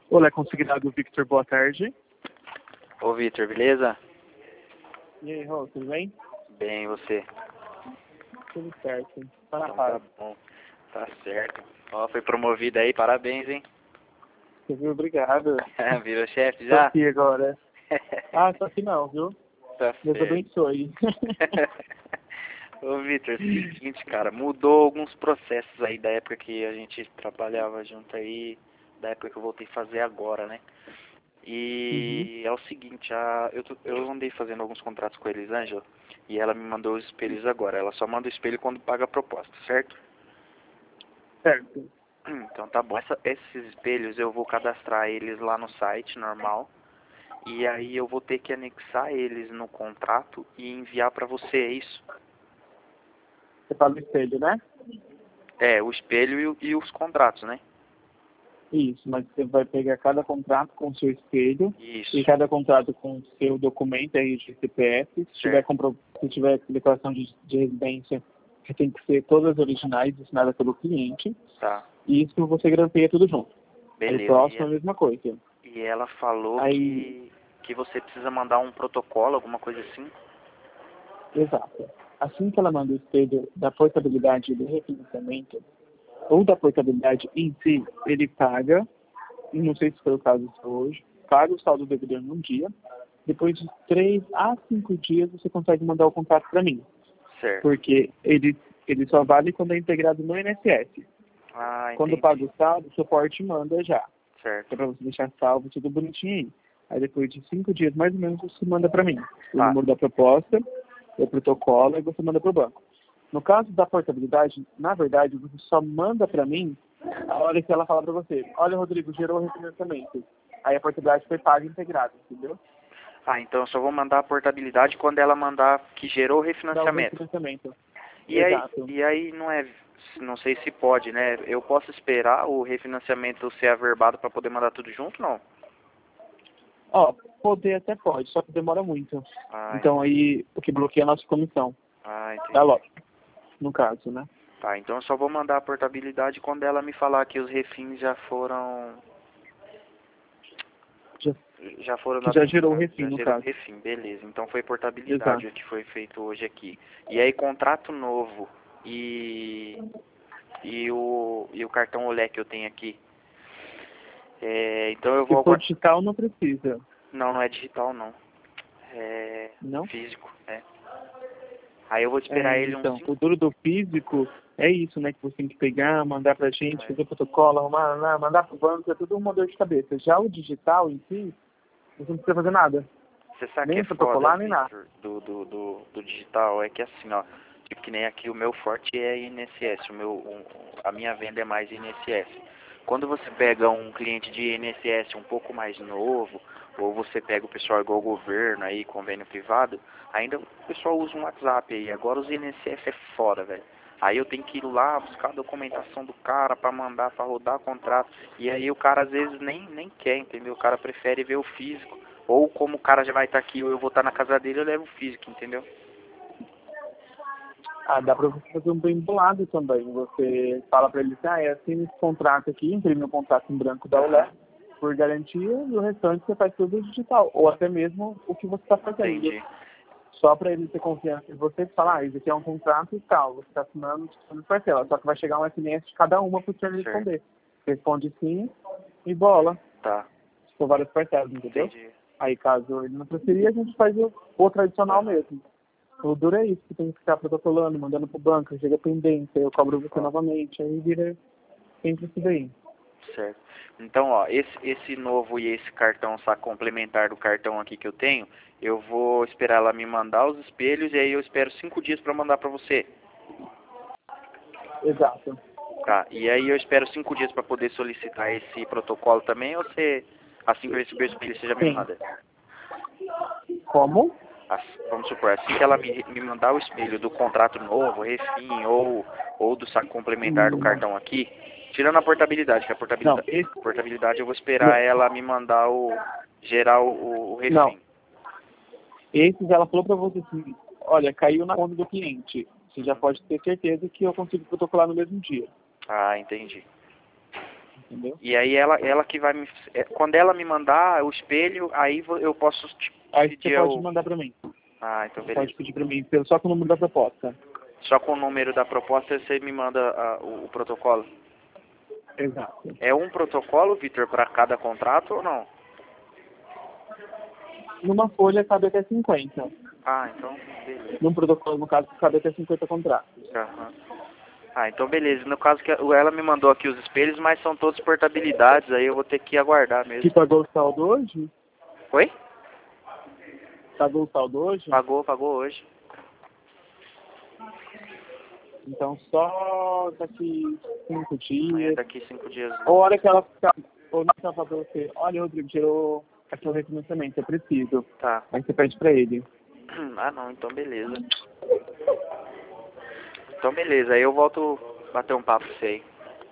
Olá, consignado Victor, boa tarde. Ô Victor, beleza? E aí, Rô, tudo bem? Bem, e você? Tudo certo. Tá na Então paz. tá bom, tá certo. Ó, foi promovido aí, parabéns, hein? Você viu? Obrigado. Virou chefe Tô já? aqui agora. Ah, tô aqui não, viu? Tá Deus certo. abençoe. Ô Victor, é o seguinte, cara, mudou alguns processos aí da época que a gente trabalhava junto aí, da época que eu voltei a fazer agora, né? Uhum. E é o seguinte, eu andei fazendo alguns contratos com a Elisângela e ela me mandou os espelhos agora. Ela só manda o espelho quando paga a proposta, certo? Certo. Então tá bom. Esses espelhos eu vou cadastrar eles lá no site normal. E aí eu vou ter que anexar eles no contrato e enviar pra você, é isso? Você fala do espelho, né? É, o espelho e os contratos, né? Isso, mas você vai pegar cada contrato com o seu espelho e Isso, cada contrato com o seu documento aí de CPF. certo. Se tiver declaração de residência, que tem que ser todas originais, assinadas pelo cliente. Tá, E isso você grampeia tudo junto. Aí o beleza. próximo é a mesma coisa. E ela falou Aí, que você precisa mandar um protocolo, alguma coisa assim? exato. Assim que ela manda o espelho da portabilidade do refinanciamento, ou da portabilidade em si, ele paga, e não sei se foi o caso hoje, paga o saldo devedor num dia. Depois de 3 a 5 dias, você consegue mandar o contrato para mim. Certo. Porque ele só vale quando é integrado no INSS. Ah, Quando entendi. paga o saldo, o suporte manda já. Que Certo. é para você deixar salvo tudo bonitinho aí. Aí depois de 5 dias, mais ou menos, você manda para mim o Tá, número da proposta, o protocolo, e você manda para o banco. No caso da portabilidade, na verdade, você só manda para mim a hora que ela fala para você: olha, Rodrigo, gerou o refinanciamento. Aí a portabilidade foi paga integrada, entendeu? ah, então eu só vou mandar a portabilidade quando ela mandar que gerou o Dá o refinanciamento. refinanciamento. Exato. E aí não é, não sei se pode, né? Eu posso esperar o refinanciamento ser averbado para poder mandar tudo junto, não? Ó, poder até pode, só que demora muito. Ah, Então aí, o que bloqueia é a nossa comissão. É entendi. lógico, no caso, né? Tá, então eu só vou mandar a portabilidade quando ela me falar que os refins Já, já foram que já gerou o notificados, refim, já no gerou caso. refim, beleza. Então foi portabilidade Exato. o que foi feito hoje aqui. E aí contrato novo e o cartão Olé que eu tenho aqui. É, então eu Se vou for agora. digital, não precisa. Não, não é digital não. É Não? físico, é. Aí eu vou esperar É, ele uns então, o 5. duro do físico é isso, né? Que você tem que pegar, mandar pra gente, fazer protocolo, arrumar, mandar pro banco, é tudo uma dor de cabeça. Já o digital em si, você não precisa fazer nada. Você sabe que Nem é foda, protocolar, nem nada. Victor, do digital? É que assim, ó, tipo que nem aqui o meu forte é INSS, a minha venda é mais INSS. Quando você pega um cliente de INSS um pouco mais novo, ou você pega o pessoal igual o governo aí, convênio privado, ainda o pessoal usa um WhatsApp aí. Agora os INSS é foda, velho. Aí eu tenho que ir lá buscar a documentação do cara pra mandar, pra rodar o contrato. E aí o cara às vezes nem quer, entendeu? O cara prefere ver o físico. Ou como o cara já vai estar aqui ou eu vou estar na casa dele, eu levo o físico, entendeu? Ah, dá pra você fazer um bem bolado também. Você fala pra ele assim, é assim esse contrato aqui, imprime o contrato em branco da Aham, ULE, por garantia, e o restante você faz tudo digital. Ou até mesmo o que você está fazendo. entendi. Só para ele ter confiança em você, falar, isso aqui é um contrato e tal, você está assinando de parcela. Só que vai chegar um SMS de cada uma para ele Certo. responder. Responde sim e bola. Tá, Se for várias parcelas, entendeu? entendi. Aí caso ele não preferir, a gente faz o tradicional Aham, mesmo. O duro é isso, que tem que ficar protocolando, mandando pro banco, chega pendência, eu cobro você ó, novamente, aí vira sempre isso daí. certo. Então, ó, esse novo e esse cartão saco complementar do cartão aqui que eu tenho, eu vou esperar ela me mandar os espelhos e aí eu espero 5 dias pra mandar pra você. Exato. Tá, e aí eu espero 5 dias pra poder solicitar esse protocolo também, ou você, assim que eu receber o espelho, você já me Sim. manda? Como? Vamos supor, assim que ela me mandar o espelho do contrato novo, refim ou do saco complementar do Hum, cartão aqui, tirando a portabilidade, que não, esse, a portabilidade eu vou esperar ela me mandar gerar o não. refim. Esses ela falou para você assim, olha, caiu na conta do cliente. Você já Uhum. pode ter certeza que eu consigo protocolar no mesmo dia. Ah, entendi. entendeu? E aí ela que vai me... Quando ela me mandar o espelho, aí eu posso Aí você pedir pode mandar pra mim. Ah, então Você beleza. pode pedir pra mim, só com o número da proposta. Só com o número da proposta você me manda o protocolo? Exato. É um protocolo, Vitor, para cada contrato ou não? Numa folha cabe até 50. Ah, então beleza. Num protocolo, no caso, cabe até 50 contratos. Aham. Ah, então beleza. No caso que ela me mandou aqui os espelhos, mas são todos portabilidades, aí eu vou ter que aguardar mesmo. Que pagou o saldo hoje? Oi? Pagou o saldo hoje? Pagou hoje. Então só daqui 5 dias. Daqui 5 dias. Ou a hora que ela ficar, ou não ela fala pra você, olha, Rodrigo, gerou aquele refinanciamento, é preciso. Tá. Aí você pede pra ele. Ah, não, então beleza. Então beleza, aí eu volto bater um papo com você aí.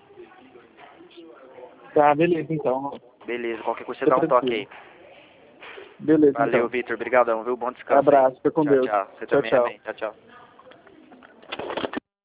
Tá, beleza então. Beleza, qualquer coisa você dá um toque aí. Beleza, Valeu, então. Vitor, brigadão, viu? Bom descanso. Abraço, fica com Tchau, Deus. tchau. Você Tchau, também, tchau. amém. Tchau, tchau.